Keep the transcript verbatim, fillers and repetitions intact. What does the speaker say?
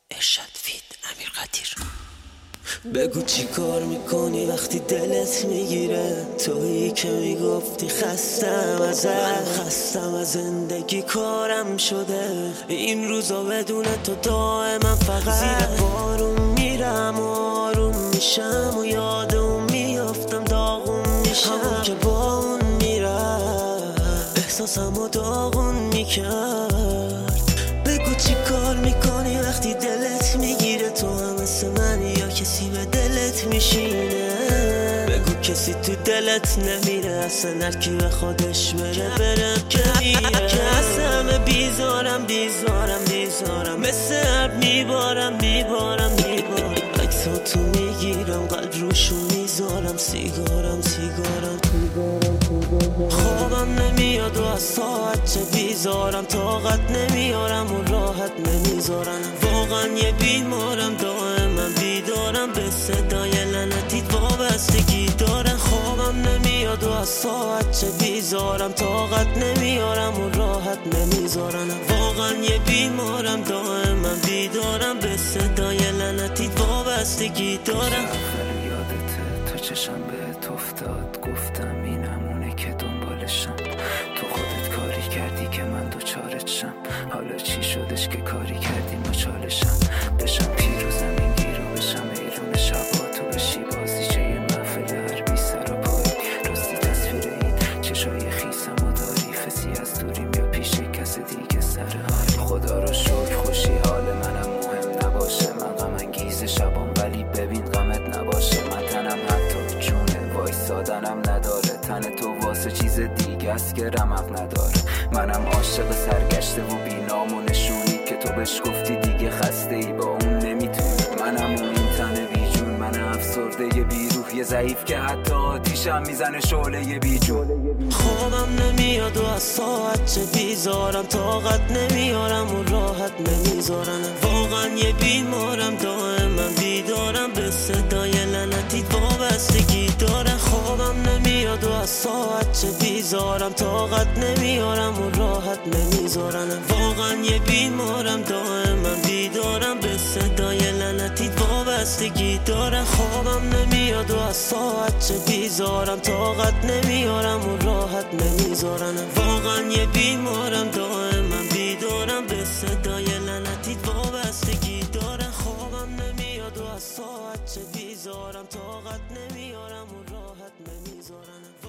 ارشاد فید امیر قدیر. بگو چی کار میکنی وقتی دلت میگیره؟ تویی که میگفتی خستم ازت، من خستم از زندگی کارم شده این روزا بدون تو دائما فقط زیر بارون میرم و آروم میشم و یاد اون میافتم داغون میشم، همون که با اون میرم احساسم و داغون میکرد. بگو چی کار میکنی وقتی دلت میگیره؟ تو هم مثل من یا کسی به دلت میشینه؟ بگو کسی تو دلت نمیره اصلا، هرکی به خودش بره بره که میره. که از همه بیزارم بیزارم بیزارم، مثل عرب میبارم میبارم میبارم، عکسا تو میگیرم قلب روشو میذارم، سیگارم سیگارم سیگارم خوابم نمیاد و از ساعت چه بیزارم، طاقت نمیارم و راحت نمیذارم، واقعا یه بیمارم دائما بیدارم، به صدای لعنتیت وابستگی دارم. خوابم نمیاد و از ساعت چه بیزارم، طاقت نمیارم و راحت نمیذارم، واقعا یه بیمارم دائما بیدارم، به صدای لعنتیت وابستگی دارم. یادته تو چشم بهت افتاد، گفتم این همونه که دنبالشم، تو خودت کاری کردی که من دوچارت شم، حالا چی شدش که کاری کردی مچالشم، بشم پیر و زمین گیر و بشم ایرون شبا، تو بشی بازیچه یه محفل حربی سر و پای، راستی تصویر این چشای خیسم و داری، فسی از دوریم یا پیش کس دیگه سر حال. خدا رو شکر خوشی حال منم مهم نباشه، من غم انگیز شبام ولی ببین غمت نباشه، من تنم حتی چونه وایسادنم نداره، تن تو واسه چیز دیگه است که رمق نداره، منم عاشق سرگشته و بینام و نشونی که تو بهش گفتی دیگه خسته ای با اون نمیتونی، منم اون این تن بیجون، من افسرده یه بیروح یه ضعیف که حتی آتیشم میزنه شعله یه بیجون. خوابم نمیاد و از ساعت چه بیزارم، طاقت نمیارم و راحت نمیذارم، واقعا یه بیمارم دائما بیدارم، به صدای لعنتیت وابستگی دارم. خوابم نمیاد و از ساعت چه بیزارم، طاقت نمیارم و راحت نمیذارم، واقعا یه بیمارم دائما بیدارم، به صدای لعنتیت وابستگی دارم. خوابم نمیاد و از ساعت چه بیزارم، طاقت نمیارم و راحت نمیذارم، واقعا یه بیمارم دائما بیدارم، به صدای لعنتیت وابستگی دارم. خوابم نمیاد و از ساعت چه بیزارم، طاقت نمیارم و راحت نمیذارم.